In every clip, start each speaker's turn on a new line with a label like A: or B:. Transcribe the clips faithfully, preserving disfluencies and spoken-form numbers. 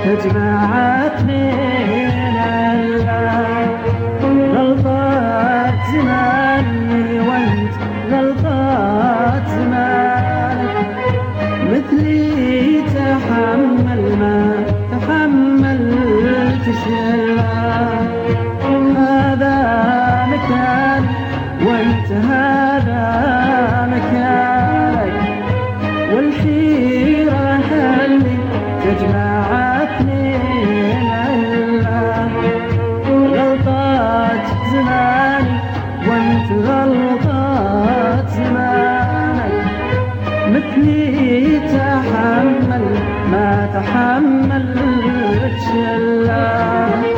A: تجمعتني غلطات زماني وانت غلطات زمانك، مثلي تحمل ما تحملت شلة. هذا مكان وانت هذا مكانك، والحيرة اللي تجمعتني غلطات زماني وانت غلطات زمانك، مثلي تحمل ما تحملت شلة.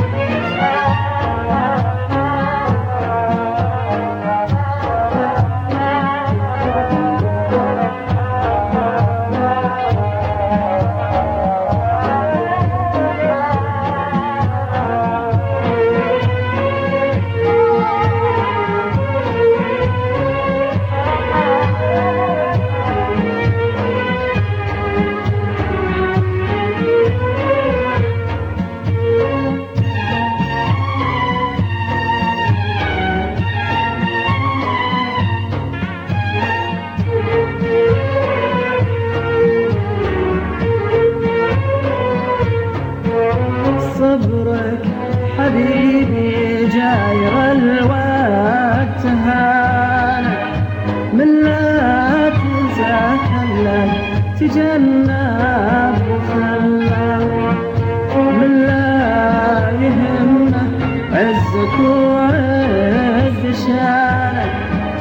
A: صبرك حبيبي جاير الوقت هانك، من لا تزهلك تجنب وخلك، من لا يهمه عزك وعز شانك،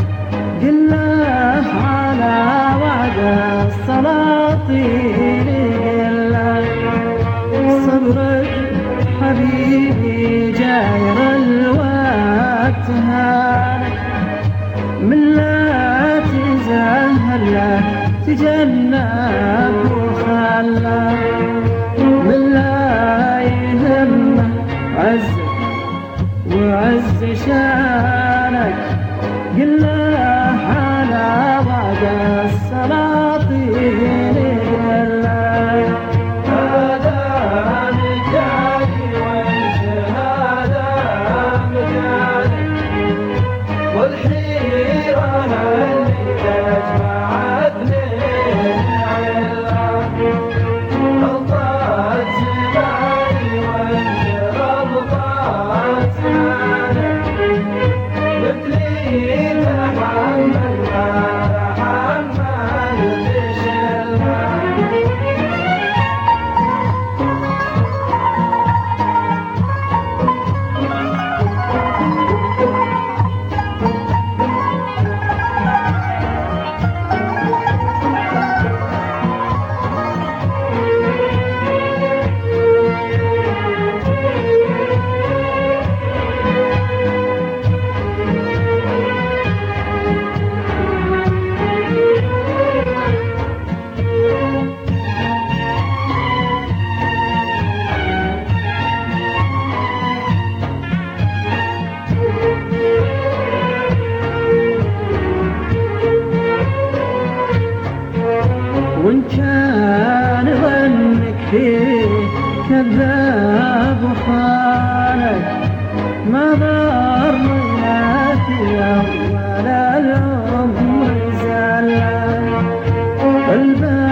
A: قله على وعد السلاطين قله. صبرك حبيبي جاير الوقت هانك، من لا تزهل له تجنب وخله، من لا يهمه عزك وعز شانك، قله على وعد السلاطين قله. وإن كان ظنك فيه كذاب وخانك، ما ضر لا في ولا العمر زالك.